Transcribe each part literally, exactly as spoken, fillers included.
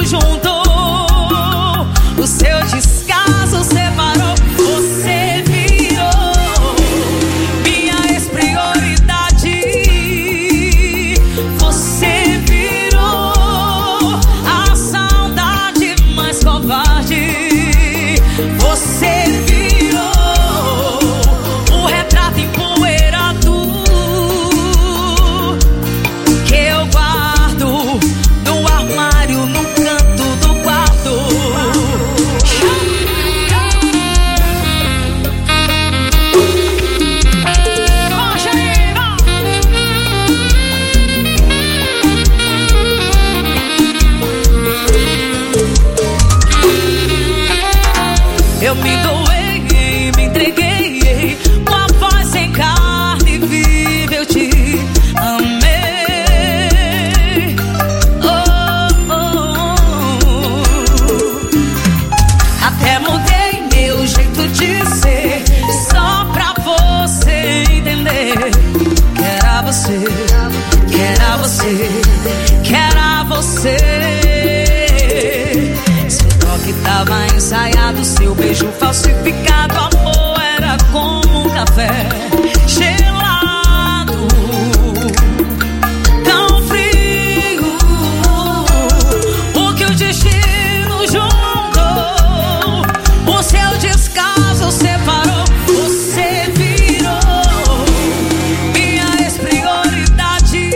nos juntou, o seu descaso separou. Você virou minha ex-prioridade. Você virou a saudade mais covarde. Você virou o retrato empoeirado que eu guardo no armário, no canto do quarto. Eu me doei, me entreguei, com a voz sem carne viva eu te amei. Oh, oh, oh. Até mudei meu jeito de ser, só pra você entender que era você, que era você, que era você. Que tava ensaiado, seu beijo falsificado. Amor era como um café gelado, tão frio. O que o destino juntou, o seu descaso separou. Você virou minha ex-prioridade.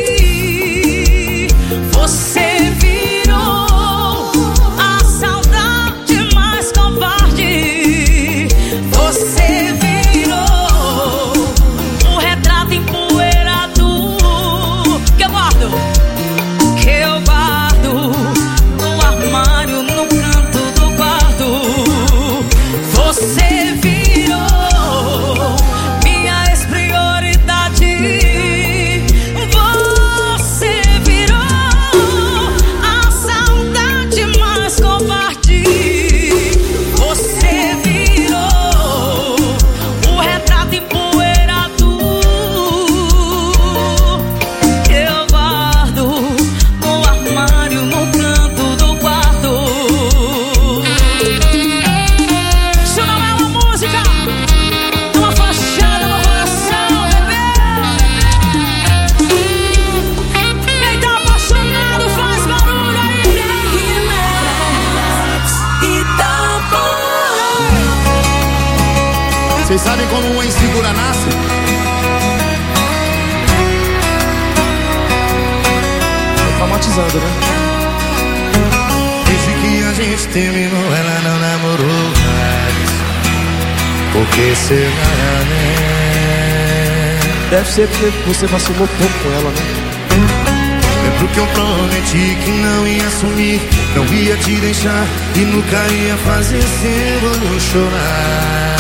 Você virou a saudade mais covarde. Você virou o retrato empoeirado que eu guardo, que eu guardo no armário, no canto do quarto. Você virou minha ex-prioridade. Você virou a saudade mais covarde. Você virou o retrato empoeirado que eu guardo no armário, no canto do quarto. Isso não é uma música, é uma fachada no coração, bebê. Quem tá apaixonado faz barulho aí, Vocês sabem como uma insegura nasce? Tô traumatizando, né? Desde que a gente terminou, ela não namorou mais. Por que será, né? Deve ser porque você vacilou pouco com ela, né? Lembro que eu prometi que não ia sumir, não ia te deixar e nunca ia fazer seu olho chorar.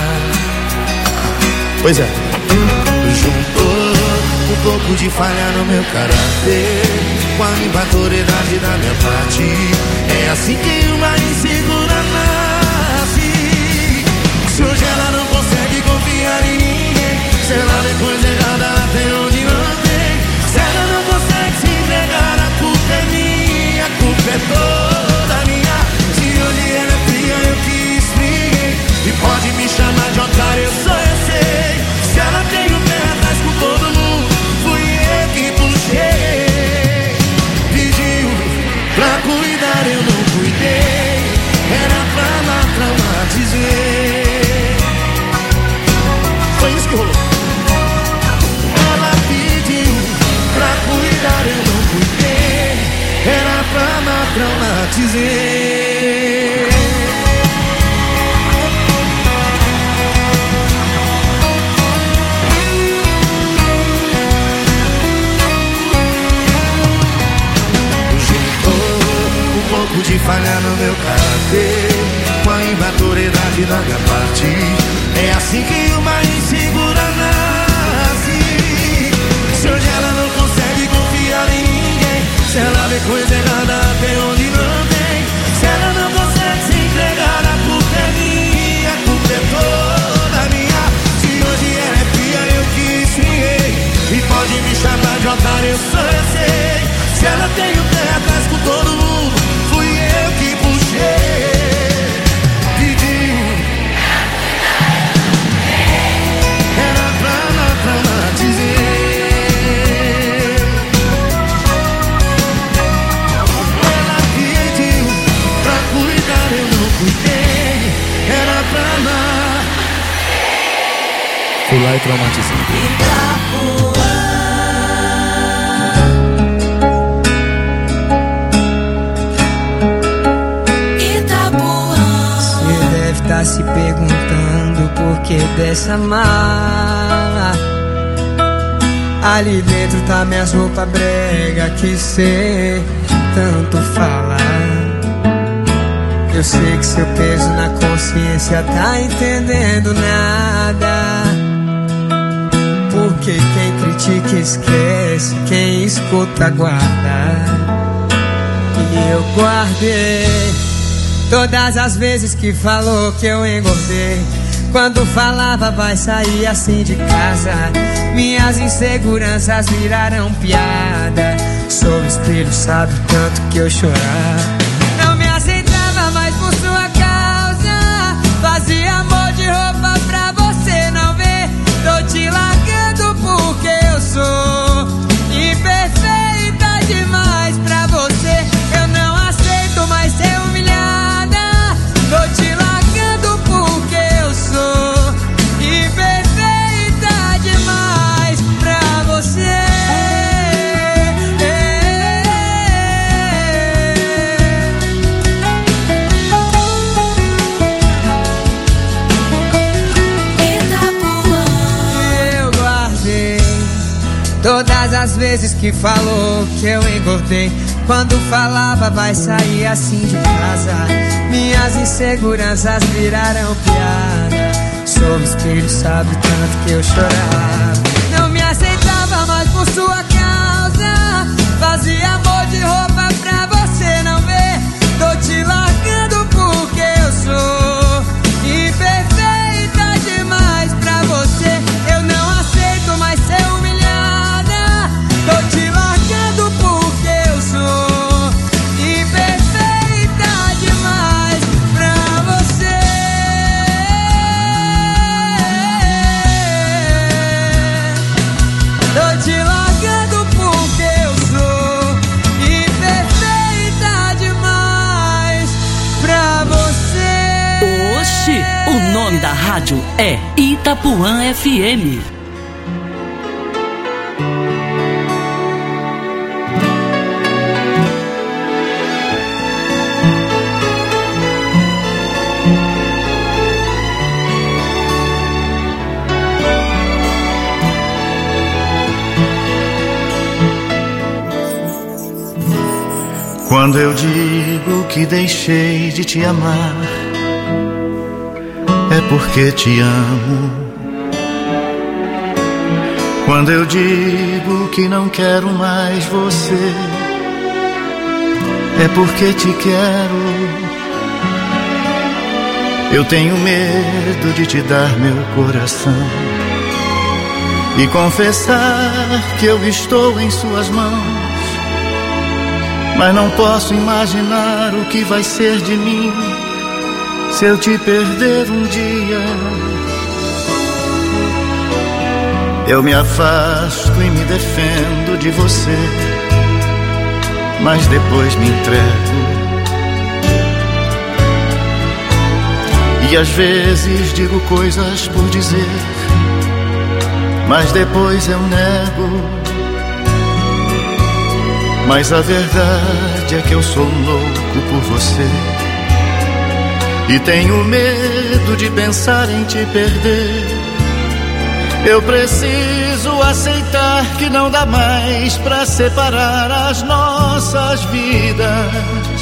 Pois é. Juntou um pouco de falha no meu caráter com a imaturidade da minha parte. É assim que uma insegura nasce. Se hoje ela não consegue confiar em ninguém, se ela depois errada até onde não tem, se ela não consegue se entregar, a culpa é minha, a culpa é toda minha. Se hoje ela é fria, eu que esfriei, e pode me chamar de otário, eu só eu sei. Se ela tem o pé atrás com todo mundo, fui eu que puxei. Pediu pra cuidar, eu não cuidei. Era pra lá traumatizei. Foi isso que rolou. Ela pediu pra cuidar, eu não cuidei. Era pra lá traumatizei. Um pouco de falha no meu caráter com a imaturidade da minha parte. É assim que uma insegura nasce. Se hoje ela não consegue confiar em ninguém, se ela vê coisa errada até onde não tem, se ela não consegue se entregar, a culpa é minha, a culpa é toda minha. Se hoje ela é fria, eu que esfriei, e pode me chamar de otário, eu só eu sei. Se ela tem o pé atrás com todo mundo, fui eu popular e traumatizante. Você deve estar se perguntando por que dessa mala. Ali dentro tá minhas roupas brega que cê tanto fala. Eu sei que seu peso na consciência tá entendendo nada. Porque quem critica esquece, quem escuta guarda. E eu guardei todas as vezes que falou que eu engordei. Quando falava vai sair assim de casa, minhas inseguranças viraram piada. Sob o espelho sabe tanto que eu chorava. Não me aceitava mais por sua causa. Fazia amor de roupa pra você não ver. Tô te largando porque eu sou imperfeita demais pra você. Eu não aceito mais ser humilhada. Tô te largando porque eu sou imperfeita demais pra você. Todas as vezes que falou que eu engordei. Quando falava vai sair assim de casa, minhas inseguranças viraram piada. Sob o espelho sabe tanto que eu chorava. Não me aceitava mais por sua causa. Fazia amor de roupa pra você não ver. Tô te largando porque eu sou imperfeita demais pra você. Eu não aceito mais ser humilhada. Tô te largando porque eu sou imperfeita demais pra você. Tô te largando porque eu sou imperfeita demais pra você. Oxi, o nome da rádio é Itapuã F M. Quando eu digo que deixei de te amar, é porque te amo. Quando eu digo que não quero mais você, é porque te quero. Eu tenho medo de te dar meu coração e confessar que eu estou em suas mãos. Mas não posso imaginar o que vai ser de mim se eu te perder um dia. Eu me afasto e me defendo de você, mas depois me entrego. E às vezes digo coisas por dizer, mas depois eu nego. Mas a verdade é que eu sou louco por você e tenho medo de pensar em te perder. Eu preciso aceitar que não dá mais pra separar as nossas vidas.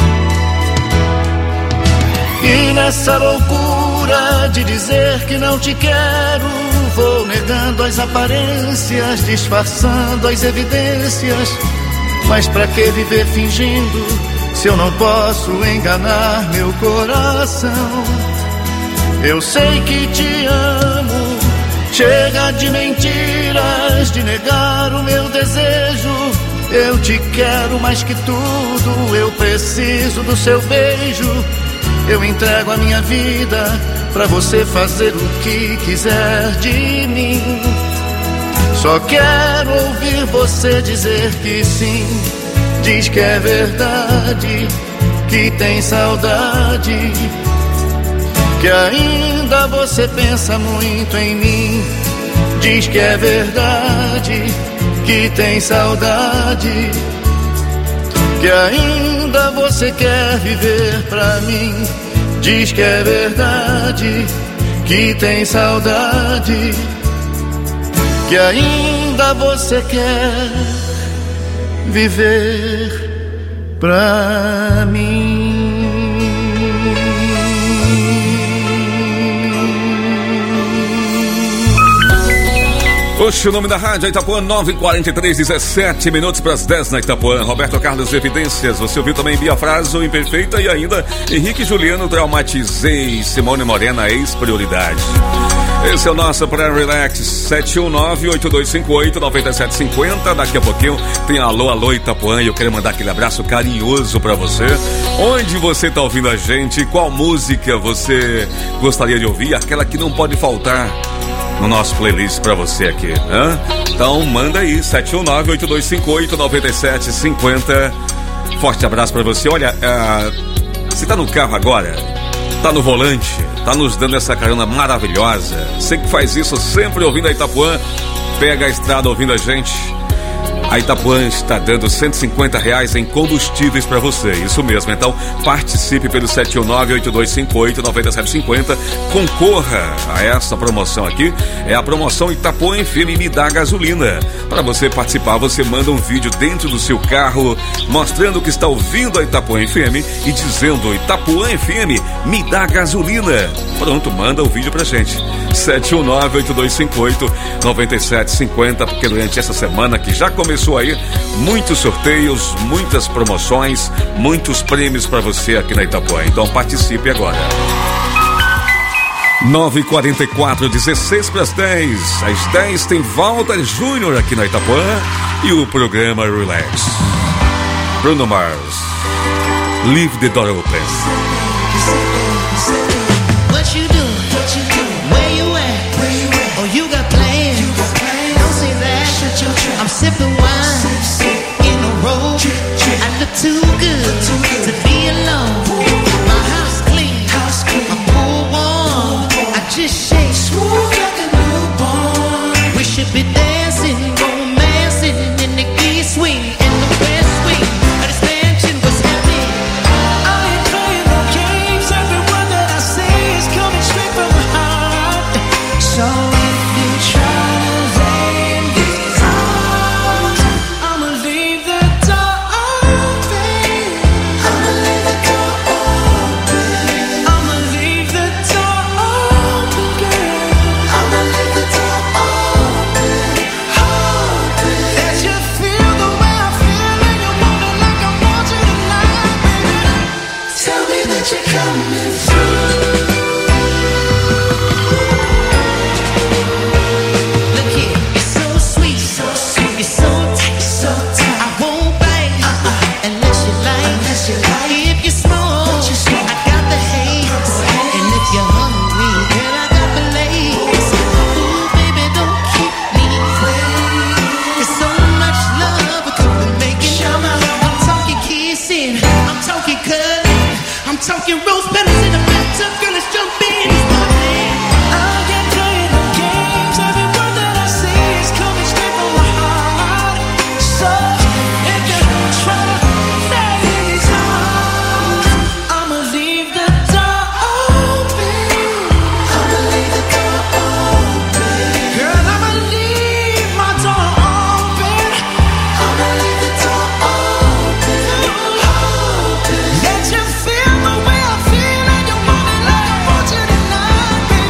E nessa loucura de dizer que não te quero, vou negando as aparências, disfarçando as evidências. Mas pra que viver fingindo se eu não posso enganar meu coração? Eu sei que te amo, chega de mentiras, de negar o meu desejo. Eu te quero mais que tudo, eu preciso do seu beijo. Eu entrego a minha vida pra você fazer o que quiser de mim. Só quero ouvir você dizer que sim. Diz que é verdade, que tem saudade, que ainda você pensa muito em mim. Diz que é verdade, que tem saudade, que ainda você quer viver pra mim. Diz que é verdade, que tem saudade, que ainda você quer viver pra mim. Oxe, o nome da rádio Itapuã, nove e quarenta e três, dezessete minutos para as dez na Itapuã. Roberto Carlos, Evidências. Você ouviu também Bia Fraso, Imperfeita, e ainda Henrique Juliano, Traumatizei, Simone Morena, Ex-Prioridade. Esse é o nosso pré-relax, sete um nove, oito dois cinco oito, nove sete cinco zero. Daqui a pouquinho tem Alô, Alô Itapuã, e eu quero mandar aquele abraço carinhoso para você. Onde você tá ouvindo a gente? Qual música você gostaria de ouvir? Aquela que não pode faltar no nosso playlist pra você aqui, hein? Então manda aí, sete um nove, oito dois cinco oito, nove sete cinco zero. Forte abraço pra você. Olha, uh, você tá no carro agora, tá no volante, tá nos dando essa carona maravilhosa. Você que faz isso sempre ouvindo a Itapuã, pega a estrada ouvindo a gente. A Itapuã está dando cento e cinquenta reais em combustíveis para você, isso mesmo. Então participe pelo sete um nove, oito dois cinco oito, nove sete cinco zero. Concorra a essa promoção aqui. É a promoção Itapuã F M Me Dá Gasolina. Para você participar, você manda um vídeo dentro do seu carro mostrando que está ouvindo a Itapuã F M e dizendo: Itapuã F M me dá gasolina. Pronto, manda o vídeo pra gente. sete um nove, oito dois cinco oito, nove sete cinco zero. Porque durante essa semana que já começou aí, muitos sorteios, muitas promoções, muitos prêmios para você aqui na Itapuã. Então participe agora. nove e quarenta e quatro, dezesseis para as dez. Às dez tem Walter Júnior aqui na Itapuã e o programa Relax. Bruno Mars, Leave the Door Open. What you do? What you do? Where you at? Where you at? Oh, you got plans? You got plans? Don't say that. Shut your trap. I'm sipping wine sip, sip. In a row. Trip, trip. I look too good, too good to be alone. My house clean, house clean. My pool warm. I just shake smooth like a newborn. We should be dancing, romancing in the east wing and the west wing of this mansion. What's happening? I ain't playing no games. Every word that I say is coming straight from the heart. So if you try to lay these arms, I'ma leave the door open. I'ma leave the door open. I'ma leave the door open, girl. I'ma leave the door open, open. Let you feel the way I feel, and you want me like I want you tonight, baby. Tell me that you're coming through. Look here, you're so sweet, so sweet, you're so tight, so tight. I won't bite uh-uh. unless you like, unless you like. If you smoke, you smoke. I got the haze, and if you're hungry, girl, I got the lace. Ooh, baby, don't keep me waiting. There's so much love we could be making. I'm talking kissing, I'm talking cuddling, I'm talking rose petals in the bathtub. Girl, let's jump in. It's my man. I can't play no games. Every word that I say is coming straight from my heart. So if you try to lay these arms, I'ma leave the door open. I'ma leave the door open. Girl, I'ma leave my door open. I'ma leave the door open, open. Let you feel the way I feel, and you want me like I want you tonight, baby.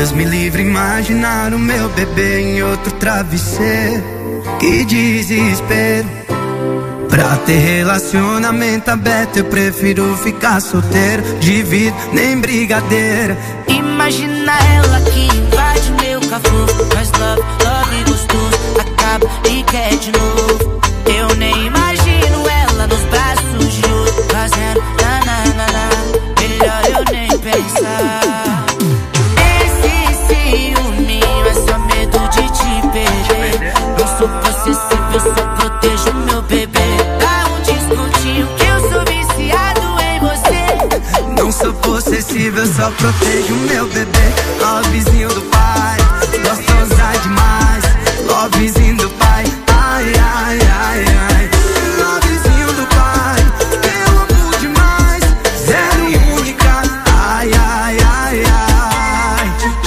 Deus me livre imaginar o meu bebê em outro travesseiro. Que desespero. Pra ter relacionamento aberto eu prefiro ficar solteiro. Divido nem brigadeira. Imagina ela que invade meu cafofo. Faz love, love gostoso. Acaba e quer de novo. Eu nem imagino ela nos braços de outro, fazendo na na na na. Melhor eu nem pensar. Esse ciúminho é só medo de te perder. Não sou possessivo, só protejo meu bebê. Dá um descontinho que eu sou viciado em você. Não sou possessivo, eu só protejo meu bebê. Lovezinho do pai, gostosa demais. Lovezinho do pai, ai, ai, ai, ai. Lovezinho do pai, eu amo demais. Zero única, ai, ai, ai, ai.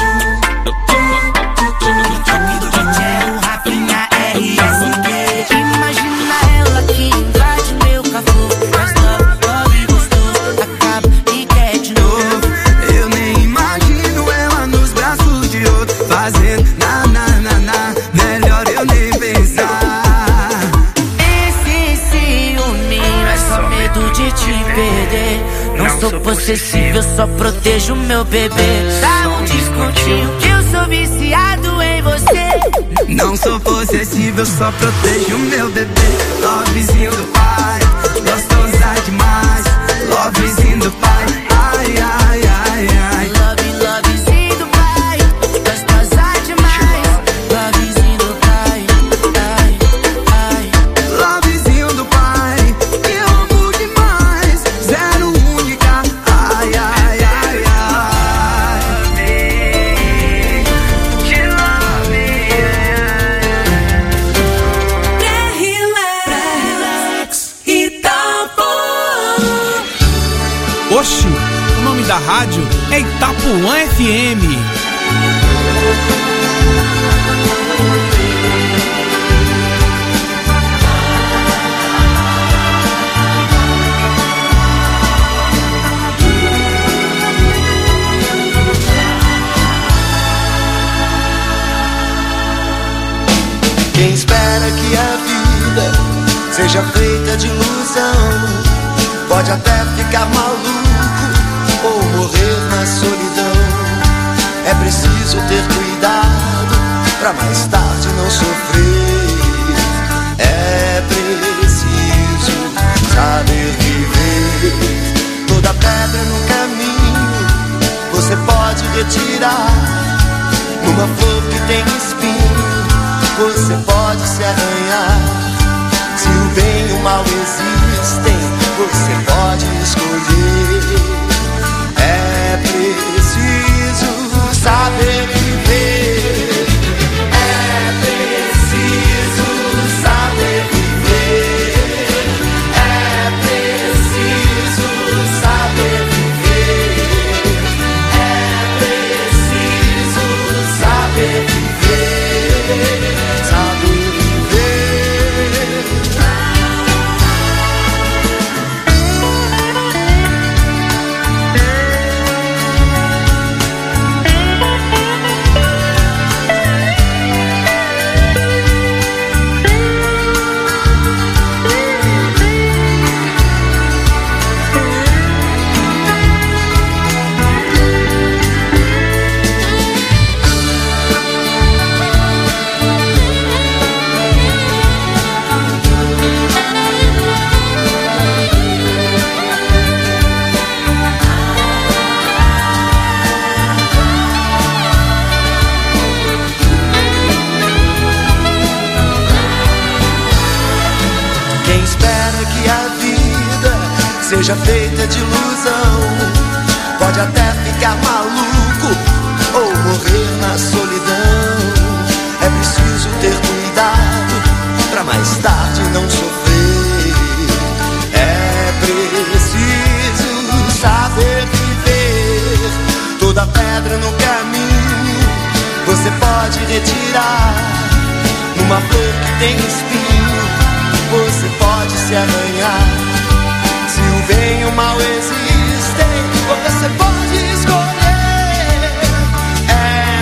Quero Rafinha R S Q. Imagina ela que invade meu cafofo. Faz love, love gostoso. Acaba e quer de novo. Eu nem imagino ela nos braços de outro, fazendo na, na, na, na. Melhor eu nem pensar. Esse ciúminho é só medo de te perder. Não sou possessivo, eu só protejo meu bebê. Dá um descontinho que eu sou viciado em você. Não sou possessivo, eu só protejo meu bebê. Lovezinho do pai, gostosa demais. Lovezinho do pai, ai, ai, ai, ai. Love, lovezinho do pai, gostosa demais. Lovezinho do pai, ai, ai. Lovezinho do pai, eu amo demais. Zero única, ai, ai, ai, ai. Te love, Pré-relax Itapuã. Oxi, o nome da rádio é Itapuã F M. Quem espera que a vida seja feita de ilusão pode até ficar maluco ou morrer na solidão. É preciso ter cuidado pra mais tarde não sofrer. É preciso saber viver. Toda pedra no caminho você pode retirar. Numa flor que tem espinho você pode se arranhar. Se o bem e o mal existem, você pode escolher. É preciso saber viver. É preciso saber viver. É preciso saber viver. É preciso saber viver. Saber viver. Seja feita de ilusão, pode até ficar maluco ou morrer na solidão. É preciso ter cuidado pra mais tarde não sofrer. É preciso saber viver. Toda pedra no caminho você pode retirar. Numa flor que tem espinho você pode se arranhar. Se o bem e o mal existem, você pode escolher. É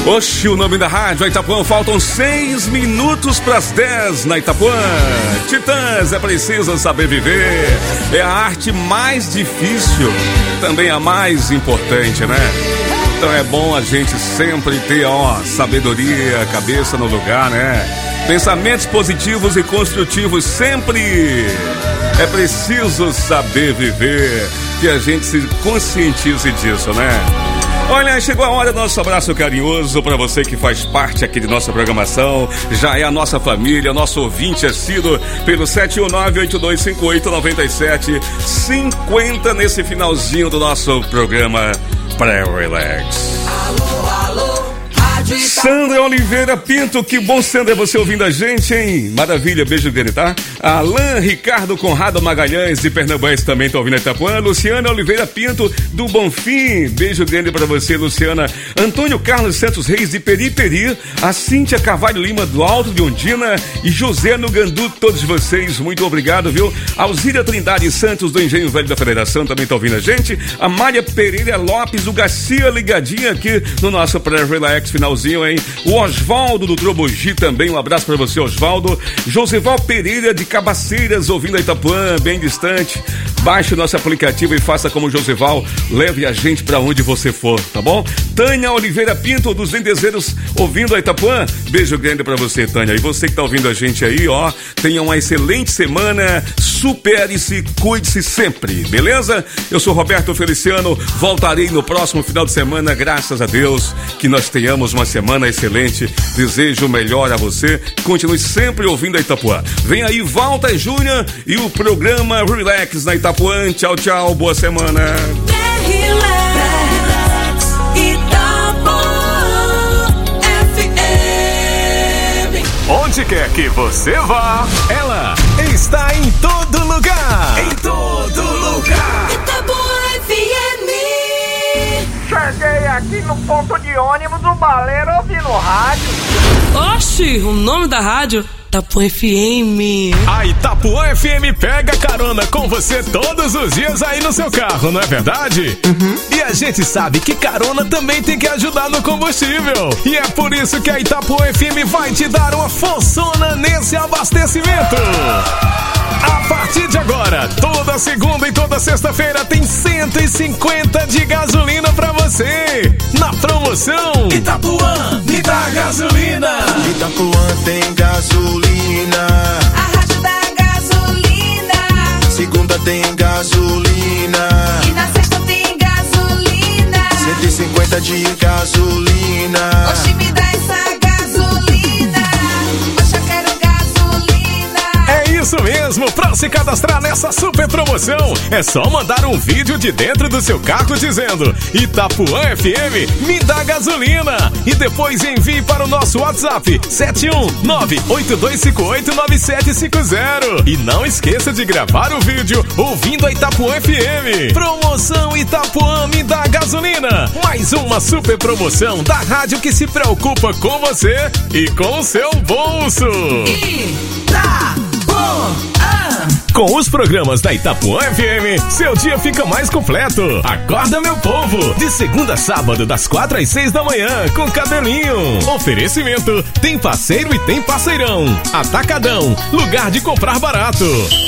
Oxi, o nome da rádio, Itapuã, faltam seis minutos para as dez na Itapuã. Titãs, é preciso saber viver. É a arte mais difícil, também a mais importante, né? Então é bom a gente sempre ter, ó, sabedoria, cabeça no lugar, né? Pensamentos positivos e construtivos sempre. É preciso saber viver, que a gente se conscientize disso, né? Olha, chegou a hora do nosso abraço carinhoso para você que faz parte aqui de nossa programação, já é a nossa família, nosso ouvinte assíduo pelo sete um nove, oito dois cinco oito, nove sete cinco zero nesse finalzinho do nosso programa Pré-Relax. Alô, alô. Sandra Oliveira Pinto, que bom, Sandra, você ouvindo a gente, hein? Maravilha, beijo grande, tá? Alain Ricardo Conrado Magalhães, de Pernambuco, também tá ouvindo a Itapuã. Luciana Oliveira Pinto, do Bonfim, beijo grande pra você, Luciana. Antônio Carlos Santos Reis, de Periperi. A Cíntia Carvalho Lima, do Alto de Ondina. E José no Gandu, todos vocês, muito obrigado, viu? Alzíria Trindade Santos, do Engenho Velho da Federação, também tá ouvindo a gente. A Mária Pereira Lopes, do Garcia, ligadinha aqui no nosso Pré-Relax final. Hein? O Osvaldo do Trobogi também, um abraço pra você, Osvaldo. Josival Pereira de Cabaceiras, ouvindo a Itapuã, bem distante. Baixe o nosso aplicativo e faça como o Josival, leve a gente pra onde você for, tá bom? Tânia Oliveira Pinto dos Vendezeiros, ouvindo a Itapuã, beijo grande pra você, Tânia. E você que tá ouvindo a gente aí, ó, tenha uma excelente semana, supere-se, cuide-se sempre, beleza? Eu sou Roberto Feliciano, voltarei no próximo final de semana, graças a Deus, que nós tenhamos uma semana excelente. Desejo o melhor a você. Continue sempre ouvindo a Itapuã. Vem aí Walter Júnior e o programa Relax na Itapuã. Tchau, tchau. Boa semana. Relax, Itapuã F M. Onde quer que você vá, ela está em todo lugar. Em todo lugar. Itapuã F M. Cheguei aqui no ponto de ônibus do Baleiro ouvindo rádio. Oxi, o nome da rádio? Itapuã F M. A Itapuã F M pega carona com você todos os dias aí no seu carro, não é verdade? Uhum. E a gente sabe que carona também tem que ajudar no combustível. E é por isso que a Itapuã F M vai te dar uma forçona nesse abastecimento. A partir de agora, toda segunda e toda sexta-feira tem cento e cinquenta de gasolina pra você. Na promoção Itapuã, me dá gasolina. Itapuã tem gasolina. A rádio da gasolina. Segunda tem gasolina. E na sexta tem gasolina. cento e cinquenta de gasolina. Oxi, me dá essa gasolina. Oxi, eu quero gasolina. É isso mesmo, pra se cadastrar nessa super promoção, é só mandar um vídeo de dentro do seu carro dizendo Itapuã F M, me dá gasolina. E depois envie para o nosso WhatsApp sete um nove, oito dois cinco oito, nove sete cinco zero. E não esqueça de gravar o vídeo ouvindo a Itapuã F M. Promoção Itapuã, me dá gasolina. Mais uma super promoção da rádio que se preocupa com você e com o seu bolso. Itapuã. Com os programas da Itapuã F M, seu dia fica mais completo. Acorda, meu povo! De segunda a sábado, das quatro às seis da manhã, com Cabelinho. Oferecimento, tem parceiro e tem parceirão. Atacadão, lugar de comprar barato.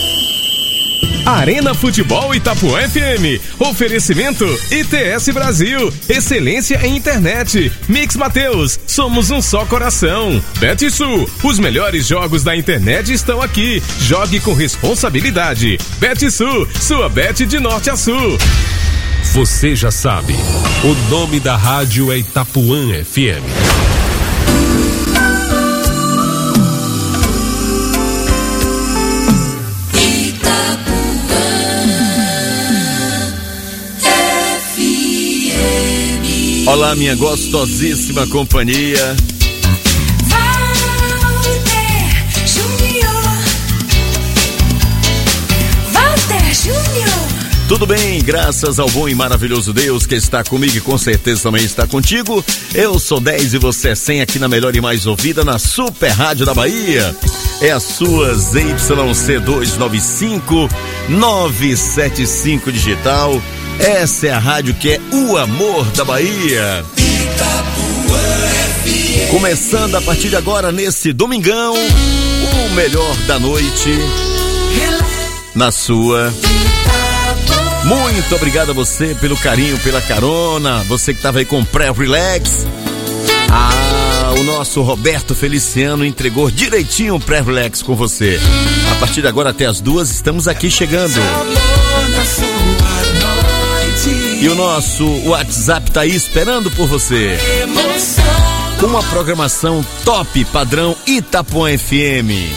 Arena Futebol Itapuã F M. Oferecimento I T S Brasil. Excelência em internet. Mix Mateus. Somos um só coração. BetSul. Os melhores jogos da internet estão aqui. Jogue com responsabilidade. BetSul. Sua bet de norte a sul. Você já sabe. O nome da rádio é Itapuã F M. Olá, minha gostosíssima companhia. Walter Júnior. Walter Júnior. Tudo bem, graças ao bom e maravilhoso Deus que está comigo e com certeza também está contigo. Eu sou dez e você é cem aqui na melhor e mais ouvida, na Super Rádio da Bahia. É a sua Z Y C duzentos e noventa e cinco, novecentos e setenta e cinco digital. Essa é a rádio que é o amor da Bahia. Itapuã. Começando a partir de agora, nesse domingão, o melhor da noite na sua. Muito obrigado a você pelo carinho, pela carona, você que estava aí com pré-relax. Ah, o nosso Roberto Feliciano entregou direitinho o pré-relax com você. A partir de agora até as duas estamos aqui chegando. E o nosso WhatsApp tá aí esperando por você. Com uma programação top, padrão Itapuã F M.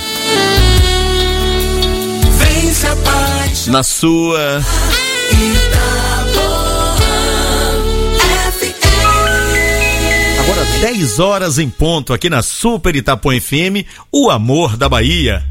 Na sua Agora dez horas em ponto aqui na Super Itapuã F M, o amor da Bahia.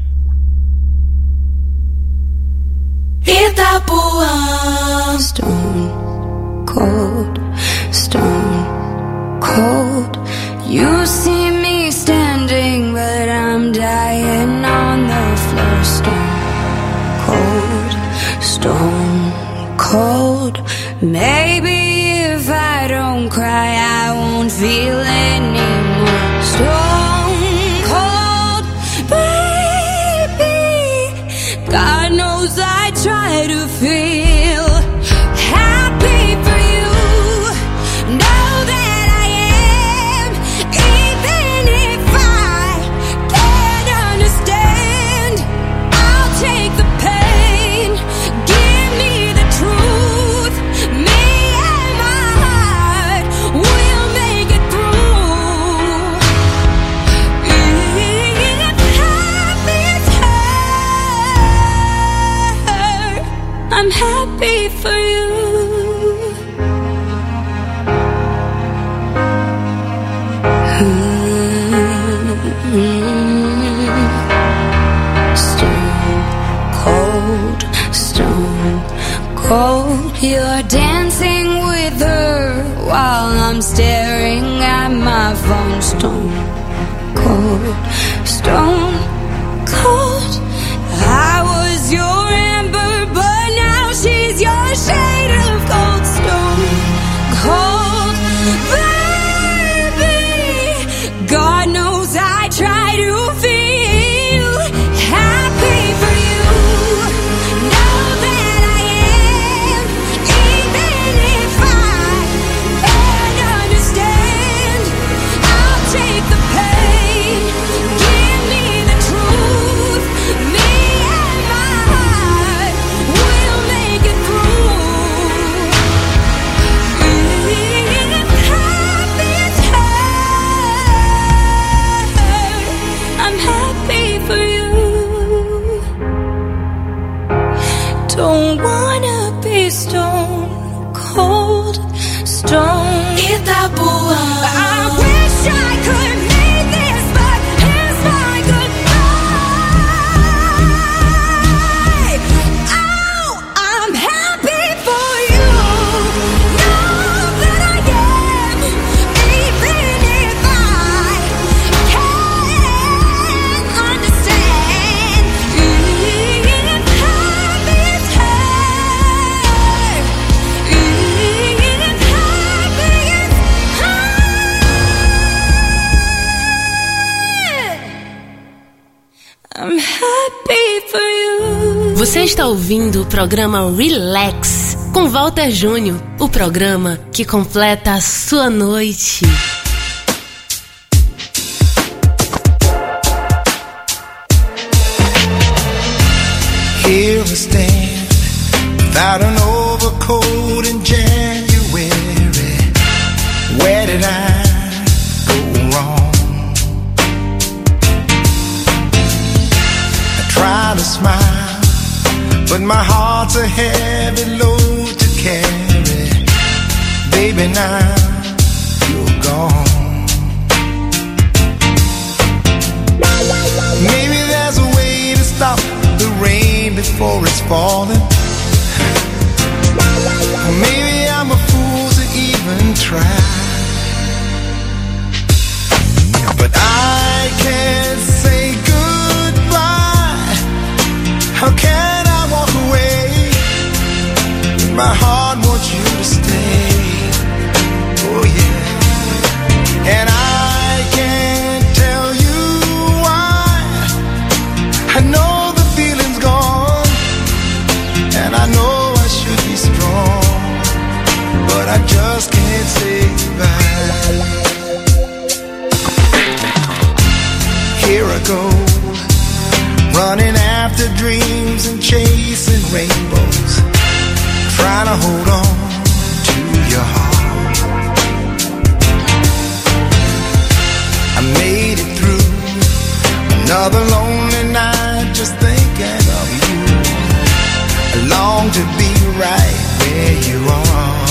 Itapuã. Stone cold, stone cold. You see me standing, but I'm dying on the floor. Stone cold, stone cold. Maybe if I don't cry, I won't feel anymore. Stone cold, baby. God knows I try to feel happy for you. Know that I am, even if I can't understand. I'll take the pain, give me the truth. Me and my heart will make it through. If happy's hurt, I'm happy for you. Stone cold, stone cold. You're dancing with her while I'm staring at my phone. Stone cold, stone cold. I was your amber, but now she's your shade of gold. Stone cold, baby. God knows I try to feel happy for you. Know that I am, even if I can't understand. I'll take the pain, give me the truth. Me and my heart will make it through. If happy's hurt, I'm happy for you. Don't wanna be stone cold, stone Itapuã. I wish I could make this, but here's my goodbye. Oh, I'm happy for you. Know that I am, even if I can't understand. If happy's hurt, if happy's hurt, I'm happy for you. Você está ouvindo o programa Relax com Walter Júnior, o programa que completa a sua noite. Here we stand, without an overcoat in January. Where did I go wrong? I try to smile, but my heart's a heavy load to carry. Baby, now you're gone. Maybe there's a way to stop the rain before it's falling. Maybe I'm a fool to even try, but I can't say goodbye. How can I walk away? My heart wants you to stay. Oh yeah. And I can't just can't say goodbye. Here I go, running after dreams and chasing rainbows, trying to hold on to your heart. I made it through another lonely night just thinking of you. I long to be right where you are.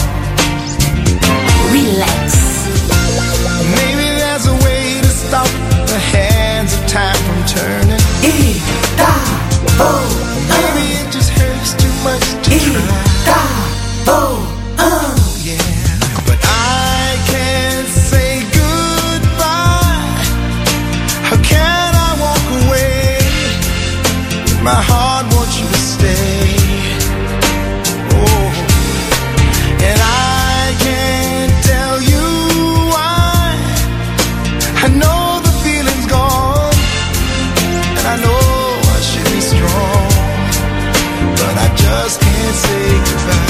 Relax. Maybe there's a way to stop the hands of time from turning. Maybe it just hurts too much to try. Oh yeah, but I can't say goodbye. How can I walk away? My heart wants you to stay. Oh, and I can't tell you why. I know the feeling's gone, and I know I should be strong, but I just can't say goodbye.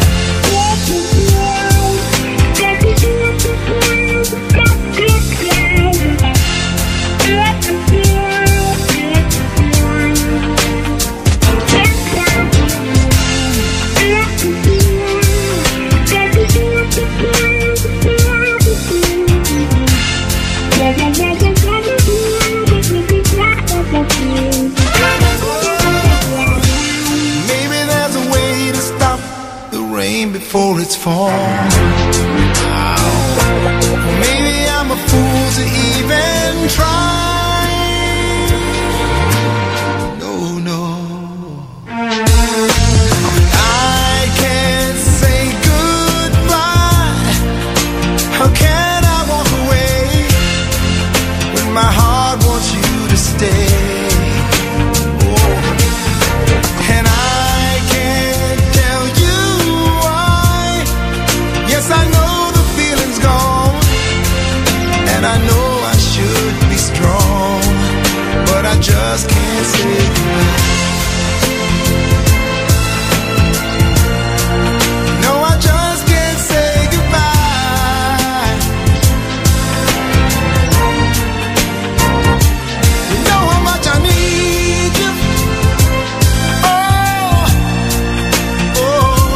Maybe there's a way to stop the rain before it's falling. Maybe I'm a fool to even try. No, no. I can't say goodbye. How can I walk away when my heart wants you to stay? I know the feeling's gone, and I know I should be strong, but I just can't say goodbye. No, I just can't say goodbye. You know how much I need you. Oh, oh.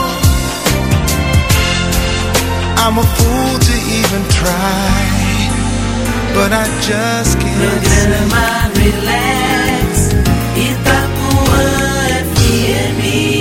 I'm a fool to even try, but I just can't. Programa Relax, Itapuã F M.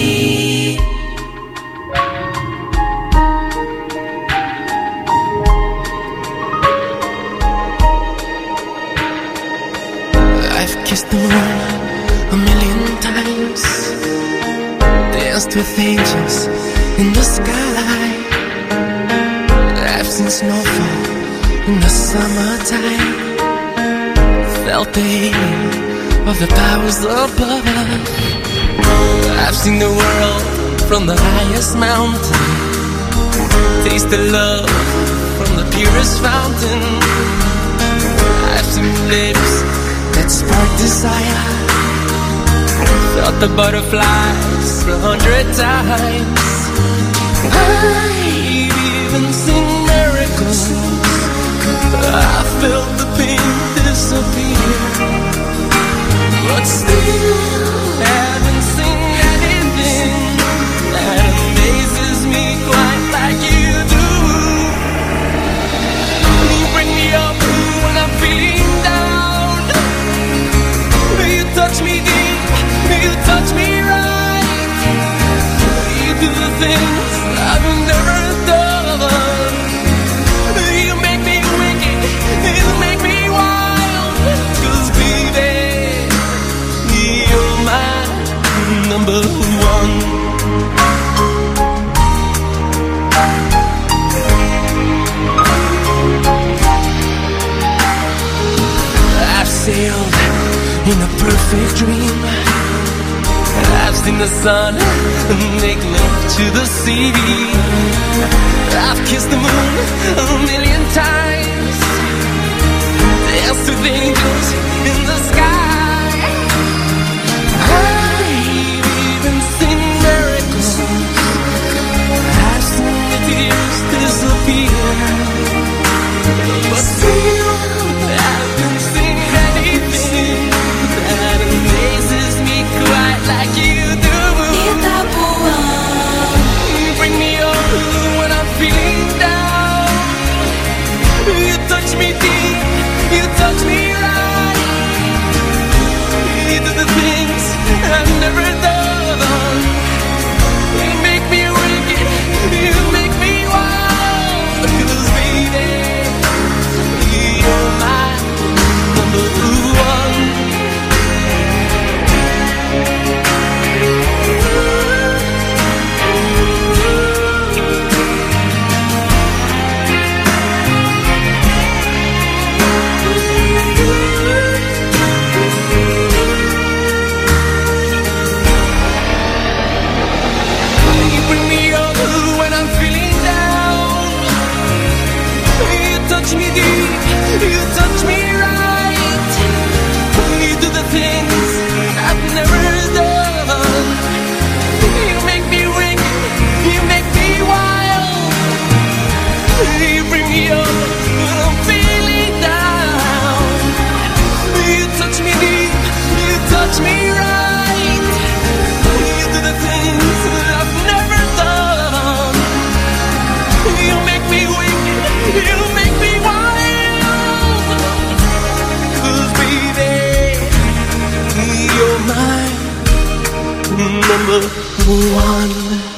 I've kissed the moon a million times, danced with angels in the sky. I've seen snowfall in the summertime, felt the heat of the powers above. I've seen the world from the highest mountain, tasted love from the purest fountain. I've seen lips that spark desire, felt the butterflies a hundred times. I've even seen miracles, I felt the pain disappear, but still haven't seen anything that amazes me quite like you do. You bring me up when I'm feeling down, you touch me deep, you touch me right, you do the things I've never done. You make me wicked, you make me wild, 'cause baby, you're my number one. I've sailed in a perfect dream, I've seen the sun make love to the sea. I've kissed the moon a million times, danced with angels in the sky. I've even seen miracles, I've seen the tears disappear. You make me weak, you make me wild. 'Cause baby, you're my number one.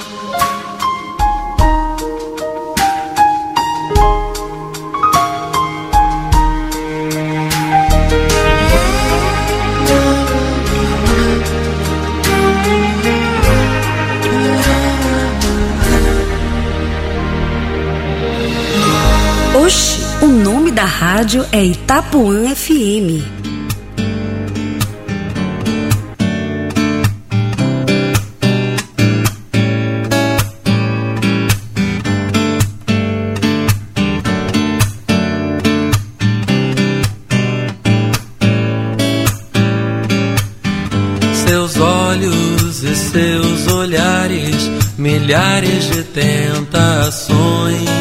Oxi, o nome da rádio é Itapuã F M. Seus olhos e seus olhares, milhares de tentações.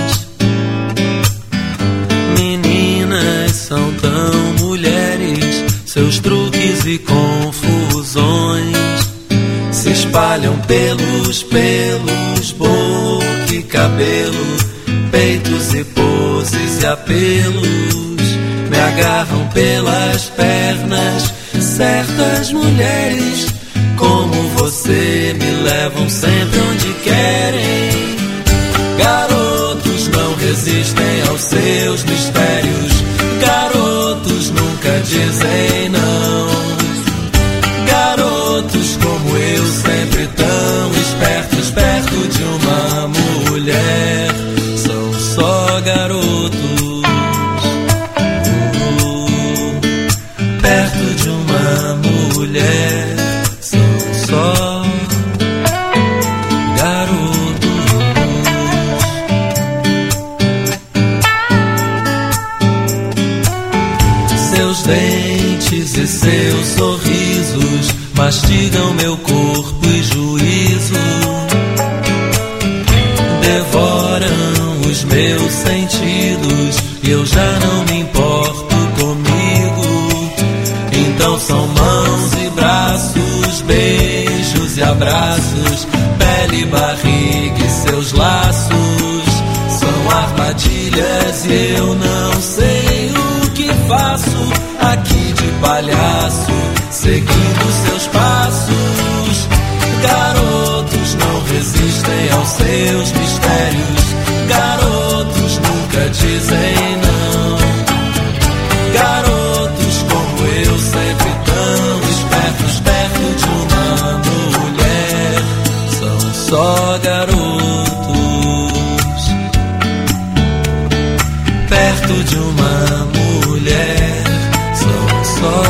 São tão mulheres, seus truques e confusões se espalham pelos pelos, boca e cabelo, peitos e poses e apelos. Me agarram pelas pernas, certas mulheres como você me levam sempre onde querem. Garotos não resistem aos seus mistérios. Garotos nunca dizem não. Garotos como eu, sempre tão espertos, perto de uma mulher. São só garotos, uh, perto de uma mulher. São só dentes e seus sorrisos mastigam meu corpo e juízo, devoram os meus sentidos e eu já não me importo comigo. Então são mãos e braços, beijos e abraços, pele e barriga e seus laços. São armadilhas e eu não sei o que faço aqui de palhaço, seguindo seus passos. Garotos não resistem aos seus mistérios. Garotos nunca dizem não. Garotos como eu, sempre tão espertos, perto de uma mulher. São só garotos, perto de uma mulher. São só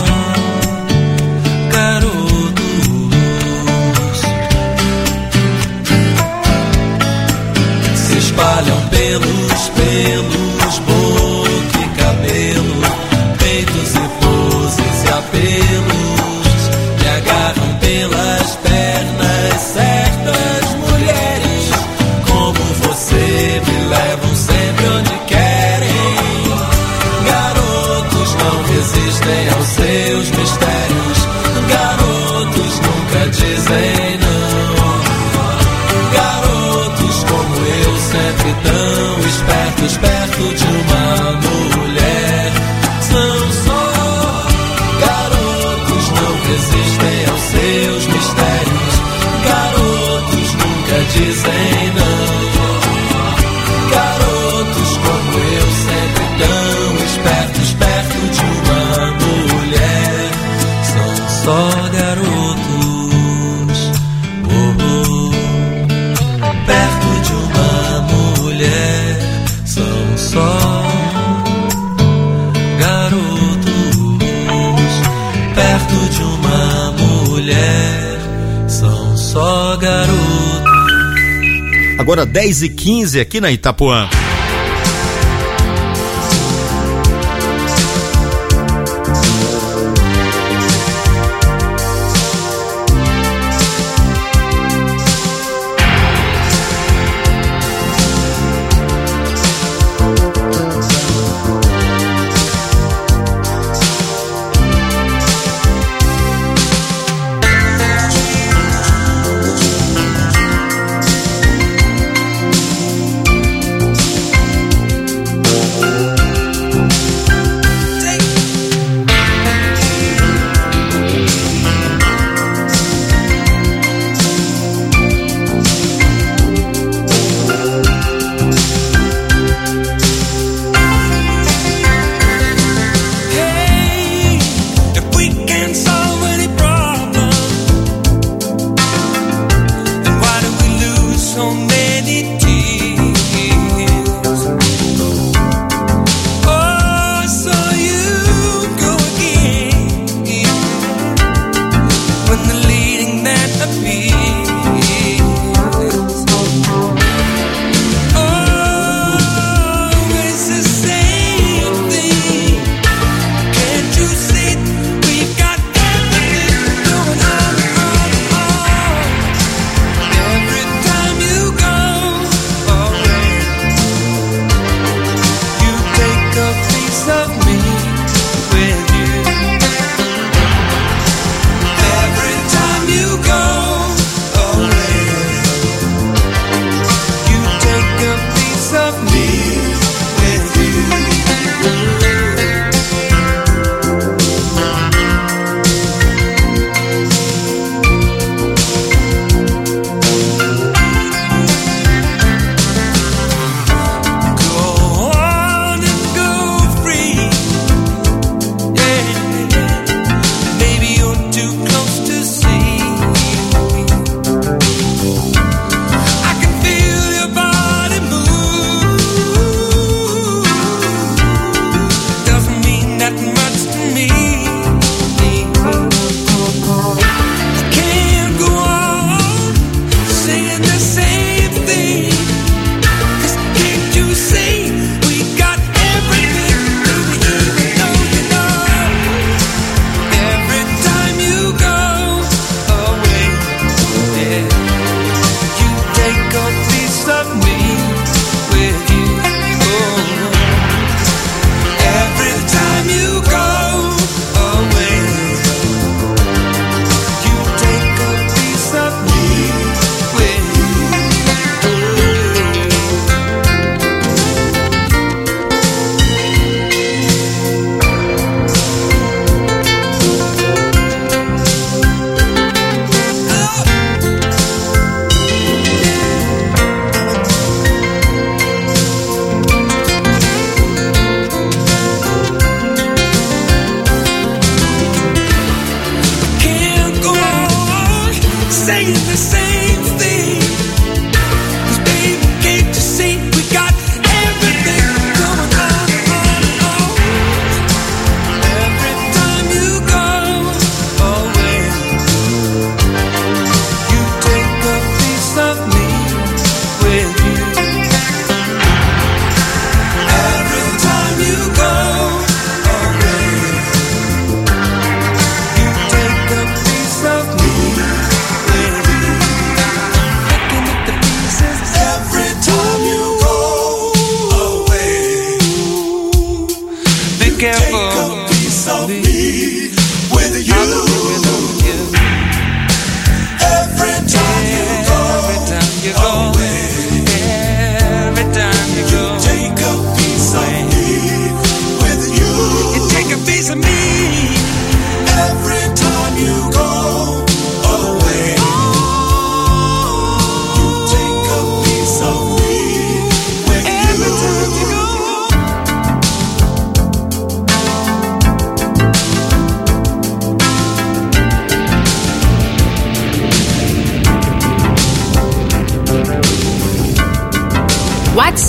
garotos, se espalham pelos pelos, boca e cabelo, peitos e poses e apelos. Me agarram pelas pernas, certas mulheres como você me levam sempre onde querem. Garotos não resistem aos seus mistérios. Garotos nunca dizem não. Garotos como eu, sempre tão espertos, perto de uma mulher. São só garotos, não resistem aos seus mistérios. Garotos nunca dizem não. Garotos como eu, sempre tão espertos, perto de uma mulher. São só garotos, oh, oh, perto de uma mulher. São só garotos, perto de uma mulher. São só garotos. Agora dez e quinze aqui na Itapuã.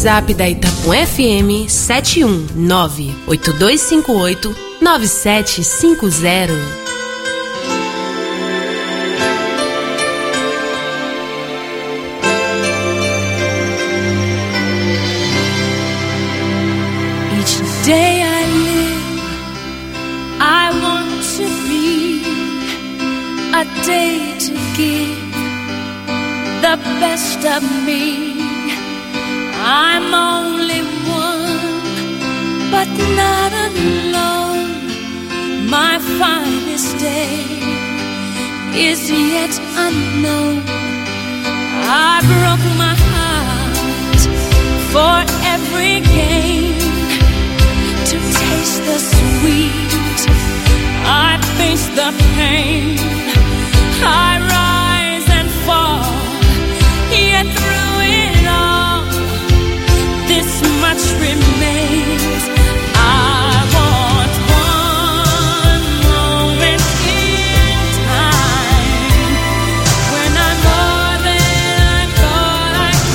WhatsApp da Itapuã F M sete um nove oito dois cinco oito nove sete cinco zero. Each day I live, I want to be a day to give the best of me. I'm only one, but not alone. My finest day is yet unknown. I broke my heart for every gain, to taste the sweet, I face the pain. I rise and fall, yet through it all, this much remains. I want one moment in time when I'm more than I thought I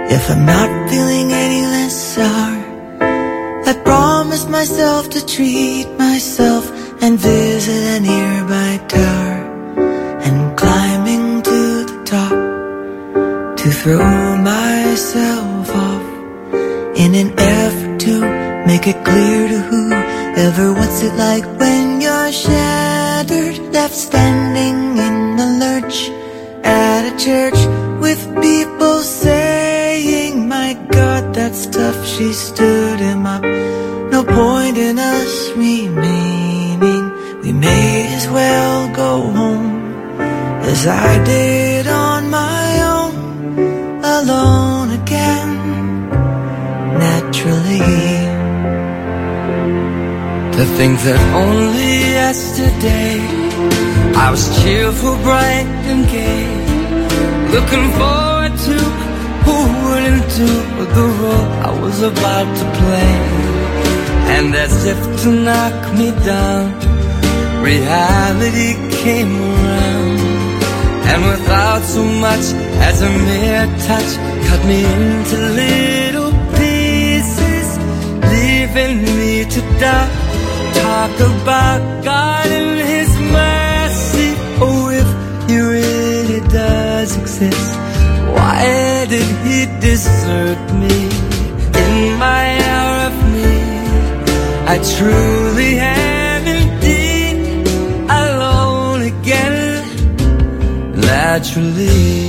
If I'm not feeling any less sour, I promise myself to treat myself and visit a nearby tower, and climbing to the top to throw myself off in an effort to make it clear to whoever what's it like when you're shattered, left standing in the lurch at a church with people saying, my God, that's tough. She stood him up. No point in us remaining. We may as well go home, as I did on my own, alone again, naturally. To think that only yesterday I was cheerful, bright and gay, looking forward to who wouldn't do the role I was about to play. And as if to knock me down, reality came around, and without so much as a mere touch, cut me into little pieces, leaving me to die. Talk about God and His mercy. Oh, if He really does exist, why did He desert me in my hour of need? I truly am indeed alone again, naturally.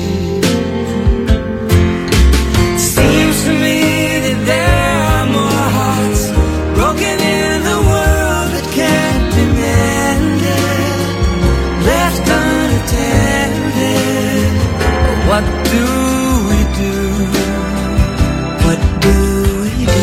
Seems to me that there are more hearts broken in the world that can't be mended, left unattended. What do we do? What do we do?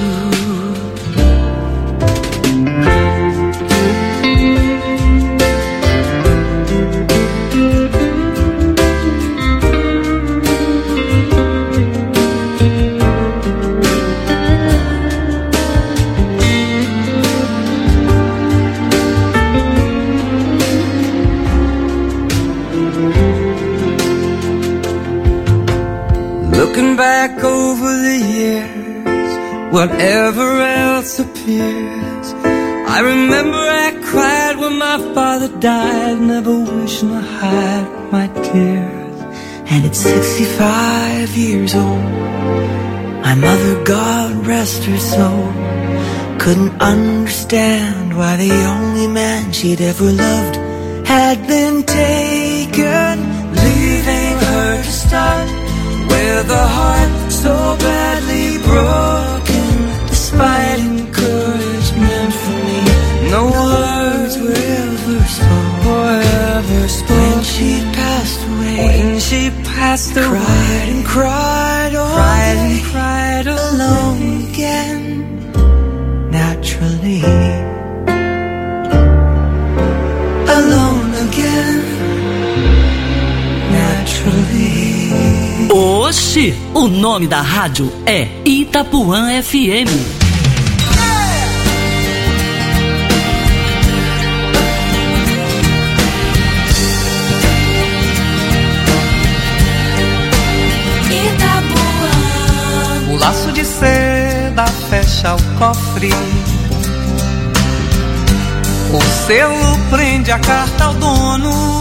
Looking back over the years, whatever else appears, I remember I cried when my father died, never wishing to hide my tears. And at sixty-five years old, my mother, God rest her soul, couldn't understand why the only man she'd ever loved had been taken, leaving her to start with a heart so badly broken. Despite encouragement from me, no words were ever spoken, or ever spoken. When she passed away, when she passed away, cried and cried, all cried and cried, alone again, naturally, alone again, naturally. Oxi, o nome da rádio é Itapuã F M. O laço de seda fecha o cofre, o selo prende a carta ao dono,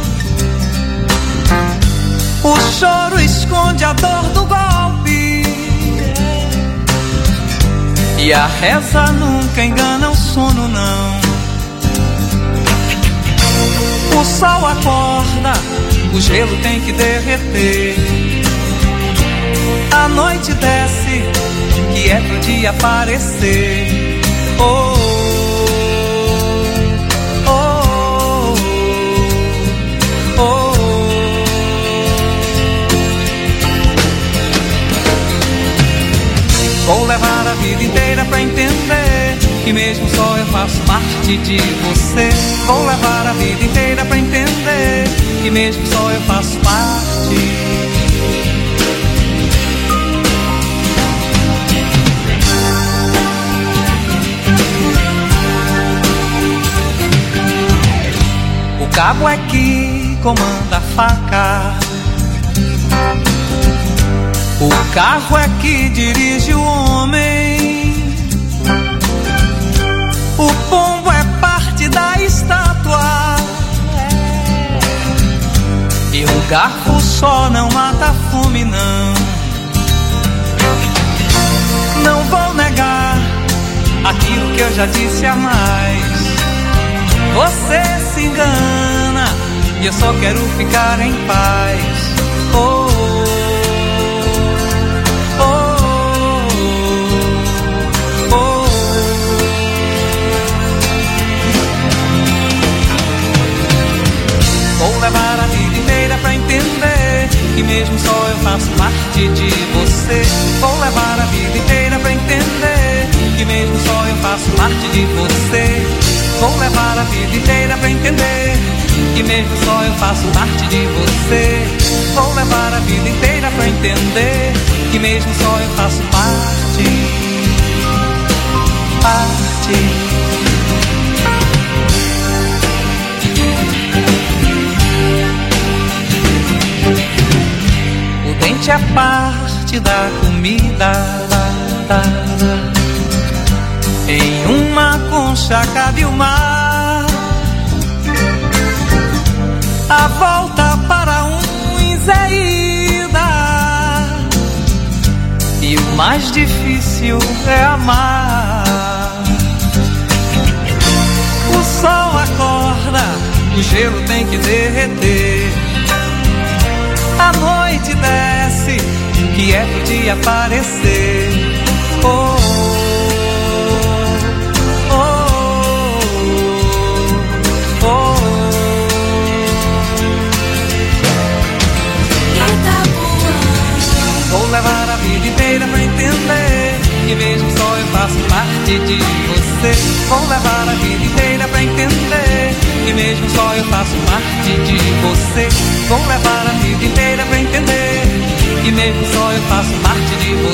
o choro esconde a dor do golpe, e a reza nunca engana o sono, não. O sol acorda, o gelo tem que derreter, a noite desce, que é pro dia aparecer. Oh, oh, oh, oh. Vou levar a vida inteira pra entender que mesmo só eu faço parte de você. Vou levar a vida inteira pra entender que mesmo só eu faço parte. O cabo é que comanda a faca, o carro é que dirige o homem, o pombo é parte da estátua, e o garfo só não mata fome, não. Não vou negar aquilo que eu já disse a mais. Você se engana e eu só quero ficar em paz. Oh, oh, oh, oh. Vou levar a vida inteira pra entender que mesmo só eu faço parte de você. Vou levar a vida inteira pra entender que mesmo só eu faço parte de você. Vou levar a vida inteira pra entender que mesmo só eu faço parte de você. Vou levar a vida inteira pra entender que mesmo só eu faço parte, parte. O dente é parte da comida, em uma concha cabe o mar. A volta para uns é ida, e o mais difícil é amar. O sol acorda, o gelo tem que derreter. A noite desce, que é pro dia aparecer. Oh, vou levar a vida inteira pra entender que mesmo só eu faço parte de você. Vou levar a vida inteira pra entender que mesmo só eu faço parte de você. Vou levar a vida inteira pra entender que mesmo só eu faço parte de você.